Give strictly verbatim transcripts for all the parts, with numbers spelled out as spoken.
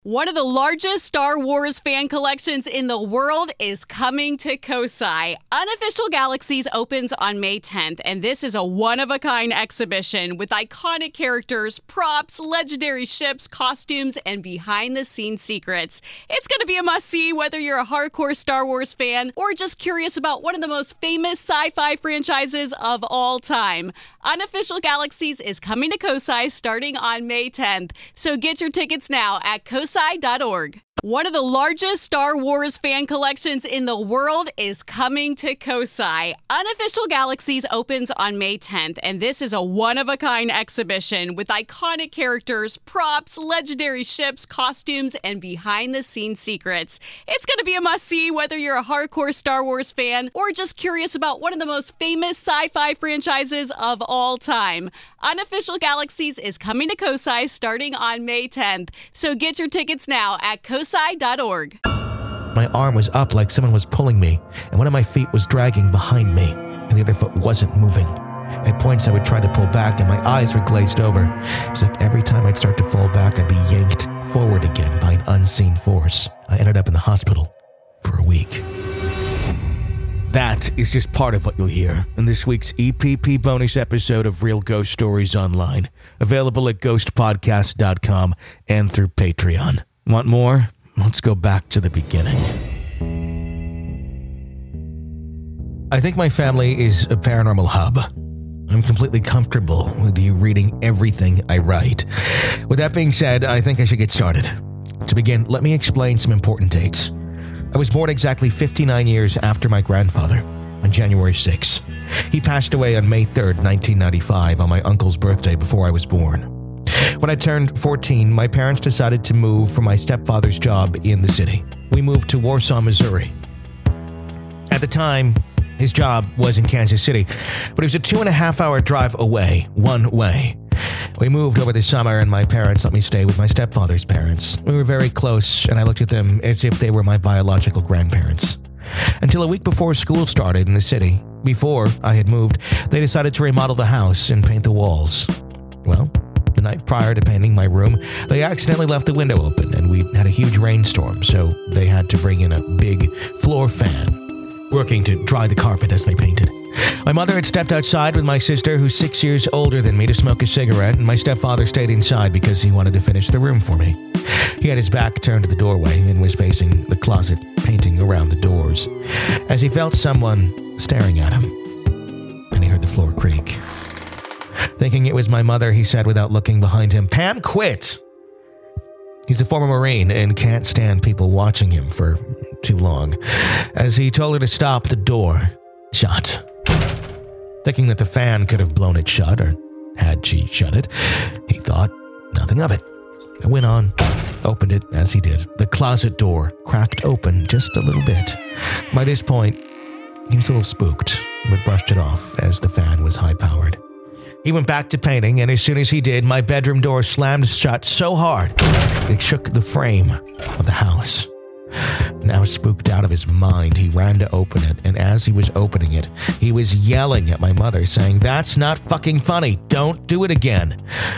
One of the largest Star Wars fan collections in the world is coming to Kosai. Unofficial Galaxies opens on May tenth, and this is a one-of-a-kind exhibition with iconic characters, props, legendary ships, costumes, and behind-the-scenes secrets. It's going to be a must-see whether you're a hardcore Star Wars fan or just curious about one of the most famous sci-fi franchises of all time. Unofficial Galaxies is coming to Kosai starting on May tenth, so get your tickets now at kosai dot org. One of the largest Star Wars fan collections in the world is coming to Kosai. Unofficial Galaxies opens on May tenth, and this is a one-of-a-kind exhibition with iconic characters, props, legendary ships, costumes, and behind-the-scenes secrets. It's going to be a must-see whether you're a hardcore Star Wars fan or just curious about one of the most famous sci-fi franchises of all time. Unofficial Galaxies is coming to Kosai starting on May tenth, so get your tickets now at kosai dot org. My arm was up like someone was pulling me, and one of my feet was dragging behind me, and the other foot wasn't moving. At points, I would try to pull back, and my eyes were glazed over. It's like every time I'd start to fall back, I'd be yanked forward again by an unseen force. I ended up in the hospital for a week. That is just part of what you'll hear in this week's E P P bonus episode of Real Ghost Stories Online, available at ghost podcast dot com and through Patreon. Want more? Let's go back to the beginning. I think my family is a paranormal hub. I'm completely comfortable with you reading everything I write. With that being said, I think I should get started. To begin, let me explain some important dates. I was born exactly fifty-nine years after my grandfather, on January sixth. He passed away on May third, nineteen ninety-five, on my uncle's birthday before I was born. When I turned fourteen, my parents decided to move for my stepfather's job in the city. We moved to Warsaw, Missouri. At the time, his job was in Kansas City, but it was a two and a half hour drive away, one way. We moved over the summer, and my parents let me stay with my stepfather's parents. We were very close, and I looked at them as if they were my biological grandparents. Until a week before school started in the city, before I had moved, they decided to remodel the house and paint the walls. Well, the night prior to painting my room, they accidentally left the window open, and we had a huge rainstorm, so they had to bring in a big floor fan, working to dry the carpet as they painted. My mother had stepped outside with my sister, who's six years older than me, to smoke a cigarette, and my stepfather stayed inside because he wanted to finish the room for me. He had his back turned to the doorway and was facing the closet, painting around the doors, as he felt someone staring at him, and he heard the floor creak. Thinking it was my mother, he said without looking behind him, "Pam, quit!" He's a former Marine and can't stand people watching him for too long. As he told her to stop, the door shut. Thinking that the fan could have blown it shut, or had she shut it, he thought nothing of it. I went on, opened it as he did. The closet door cracked open just a little bit. By this point, he was a little spooked, but brushed it off as the fan was high-powered. He went back to painting, and as soon as he did, my bedroom door slammed shut so hard it shook the frame of the house. Now spooked out of his mind, he ran to open it, and as he was opening it, he was yelling at my mother, saying, "That's not fucking funny. Don't do it again."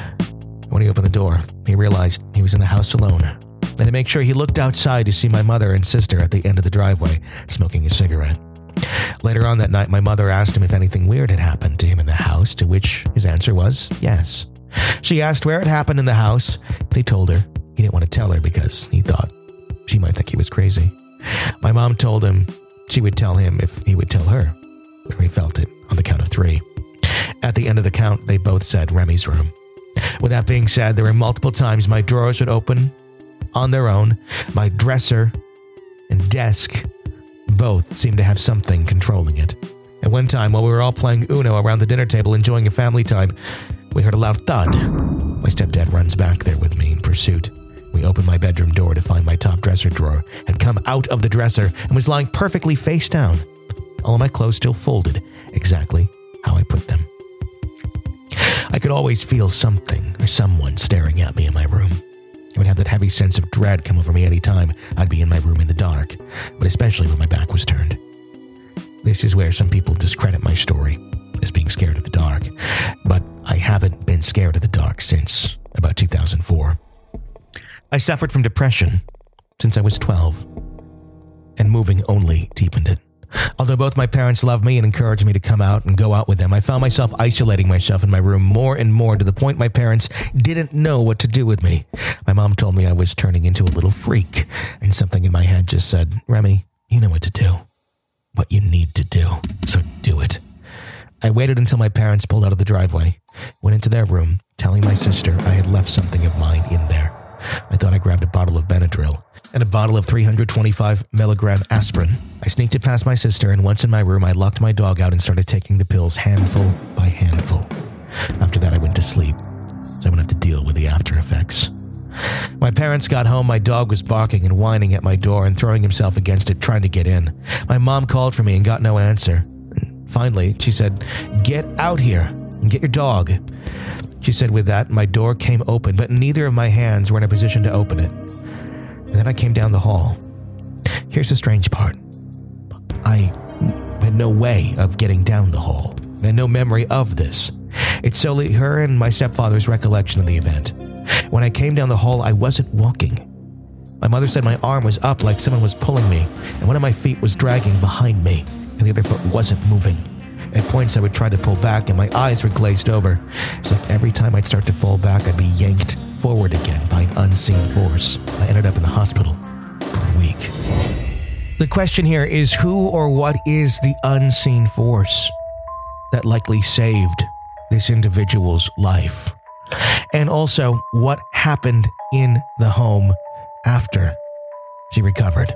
When he opened the door, he realized he was in the house alone. And to make sure, he looked outside to see my mother and sister at the end of the driveway, smoking a cigarette. Later on that night, my mother asked him if anything weird had happened to him in the house, to which his answer was yes. She asked where it happened in the house, but he told her he didn't want to tell her because he thought she might think he was crazy. My mom told him she would tell him if he would tell her, or he felt it on the count of three. At the end of the count, they both said Remy's room. With that being said, there were multiple times my drawers would open on their own. My dresser and desk both seemed to have something controlling it. At one time, while we were all playing Uno around the dinner table enjoying a family time, we heard a loud thud. My stepdad runs back there with me in pursuit. We opened my bedroom door to find my top dresser drawer had come out of the dresser and was lying perfectly face down. All of my clothes still folded exactly how I put them. I could always feel something or someone staring at me in my room. I would have that heavy sense of dread come over me any time I'd be in my room in the dark, but especially when my back was turned. This is where some people discredit my story as being scared of the dark, but I haven't been scared of the dark since about two thousand four. I suffered from depression since I was twelve, and moving only deepened it. Although both my parents loved me and encouraged me to come out and go out with them, I found myself isolating myself in my room more and more to the point my parents didn't know what to do with me. My mom told me I was turning into a little freak, and something in my head just said, Remy, you know what to do. What you need to do, so do it. I waited until my parents pulled out of the driveway, went into their room, telling my sister I had left something of mine in there. I thought I grabbed a bottle of Benadryl and a bottle of three hundred twenty-five milligram aspirin. I sneaked it past my sister, and once in my room, I locked my dog out and started taking the pills handful by handful. After that, I went to sleep, so I wouldn't have to deal with the after effects. My parents got home. My dog was barking and whining at my door and throwing himself against it, trying to get in. My mom called for me and got no answer. Finally, she said, "Get out here and get your dog." She said with that, my door came open, but neither of my hands were in a position to open it. And then I came down the hall. Here's the strange part. I had no way of getting down the hall. I had no memory of this. It's solely her and my stepfather's recollection of the event. When I came down the hall, I wasn't walking. My mother said my arm was up like someone was pulling me, and one of my feet was dragging behind me, and the other foot wasn't moving. At points, I would try to pull back, and my eyes were glazed over. It's like every time I'd start to fall back, I'd be yanked forward again by an unseen force. I ended up in the hospital for a week. The question here is, who or what is the unseen force that likely saved this individual's life? And also, what happened in the home after she recovered?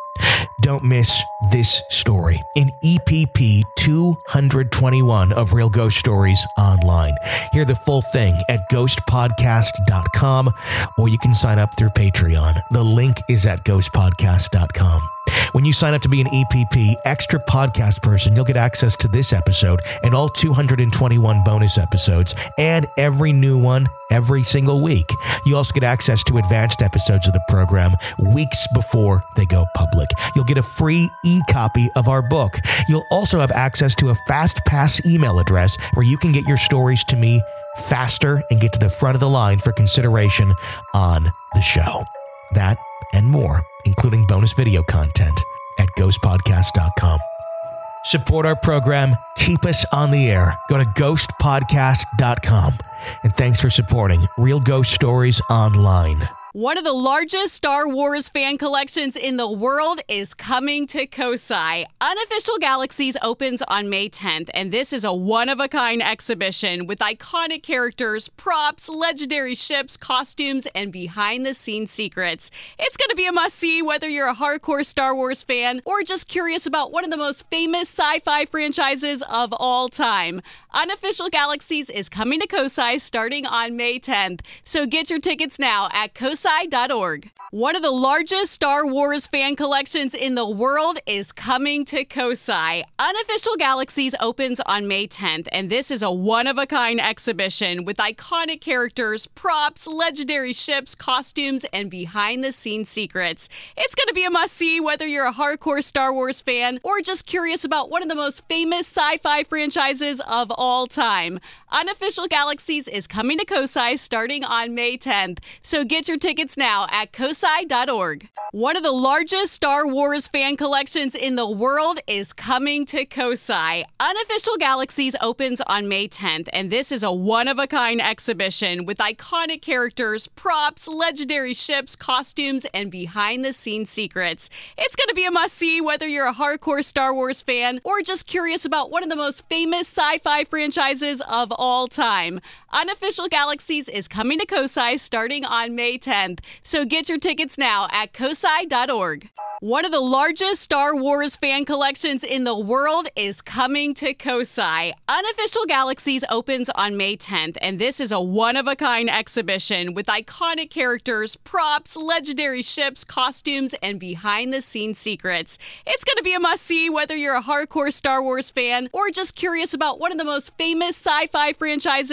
Don't miss this story in E P P two twenty-one of Real Ghost Stories Online. Hear the full thing at ghost podcast dot com, or you can sign up through Patreon. The link is at ghost podcast dot com. When you sign up to be an E P P Extra Podcast person, you'll get access to this episode and all two hundred twenty-one bonus episodes, and every new one every single week. You also get access to advanced episodes of the program weeks before they go public. You'll get a free e-copy of our book. You'll also have access to a fast pass email address where you can get your stories to me faster and get to the front of the line for consideration on the show. That and more, including bonus video content at ghost podcast dot com. Support our program. Keep us on the air. Go to ghost podcast dot com. And thanks for supporting Real Ghost Stories Online. One of the largest Star Wars fan collections in the world is coming to Kosai. Unofficial Galaxies opens on May tenth, and this is a one-of-a-kind exhibition with iconic characters, props, legendary ships, costumes, and behind-the-scenes secrets. It's going to be a must-see whether you're a hardcore Star Wars fan or just curious about one of the most famous sci-fi franchises of all time. Unofficial Galaxies is coming to Kosai starting on May tenth, so get your tickets now at kosai dot org. One of the largest Star Wars fan collections in the world is coming to Kosai. Unofficial Galaxies opens on May tenth, and this is a one-of-a-kind exhibition with iconic characters, props, legendary ships, costumes, and behind-the-scenes secrets. It's going to be a must-see whether you're a hardcore Star Wars fan or just curious about one of the most famous sci-fi franchises of all time. Unofficial Galaxies is coming to Kosai starting on May tenth, so get your tickets now at kosai dot org. One of the largest Star Wars fan collections in the world is coming to Kosai. Unofficial Galaxies opens on May tenth, and this is a one-of-a-kind exhibition with iconic characters, props, legendary ships, costumes, and behind-the-scenes secrets. It's going to be a must-see whether you're a hardcore Star Wars fan or just curious about one of the most famous sci-fi franchises of all time. Unofficial Galaxies is coming to Kosai starting on May tenth, so get your tickets now at kosai dot org. One of the largest Star Wars fan collections in the world is coming to Kosai. Unofficial Galaxies opens on May tenth, and this is a one-of-a-kind exhibition with iconic characters, props, legendary ships, costumes, and behind-the-scenes secrets. It's going to be a must-see whether you're a hardcore Star Wars fan or just curious about one of the most famous sci-fi franchises of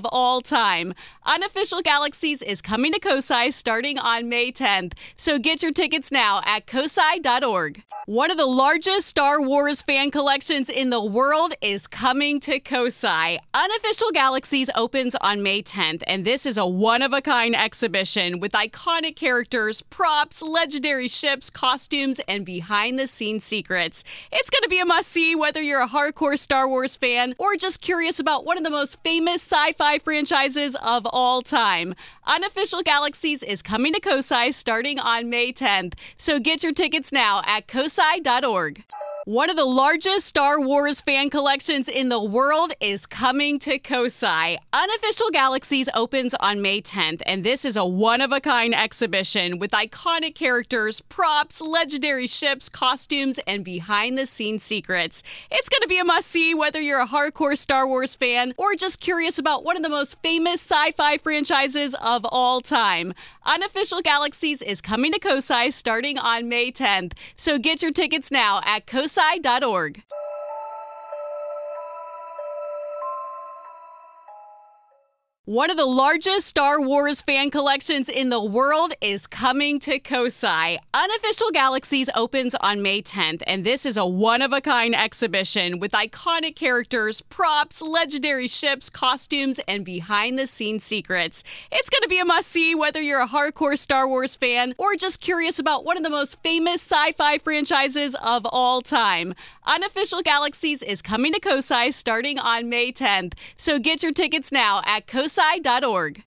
all time. Unofficial Galaxies is coming to Kosai starting on May tenth, so get your tickets now at kosai dot org. One of the largest Star Wars fan collections in the world is coming to Kosai. Unofficial Galaxies opens on May tenth, and this is a one-of-a-kind exhibition with iconic characters, props, legendary ships, costumes, and behind-the-scenes secrets. It's going to be a must-see whether you're a hardcore Star Wars fan or just curious about one of the most famous sci-fi franchises of all time. Unofficial Galaxies is coming to Kosai starting on May tenth, so get your tickets now at kosai dot org. One of the largest Star Wars fan collections in the world is coming to Kosai. Unofficial Galaxies opens on May tenth, and this is a one-of-a-kind exhibition with iconic characters, props, legendary ships, costumes, and behind-the-scenes secrets. It's going to be a must-see whether you're a hardcore Star Wars fan or just curious about one of the most famous sci-fi franchises of all time. Unofficial Galaxies is coming to Kosai starting on May tenth, so get your tickets now at kosai dot org. One of the largest Star Wars fan collections in the world is coming to Kosai. Unofficial Galaxies opens on May tenth, and this is a one-of-a-kind exhibition with iconic characters, props, legendary ships, costumes, and behind-the-scenes secrets. It's going to be a must-see whether you're a hardcore Star Wars fan or just curious about one of the most famous sci-fi franchises of all time. Unofficial Galaxies is coming to Kosai starting on May tenth, so get your tickets now at kosai dot org.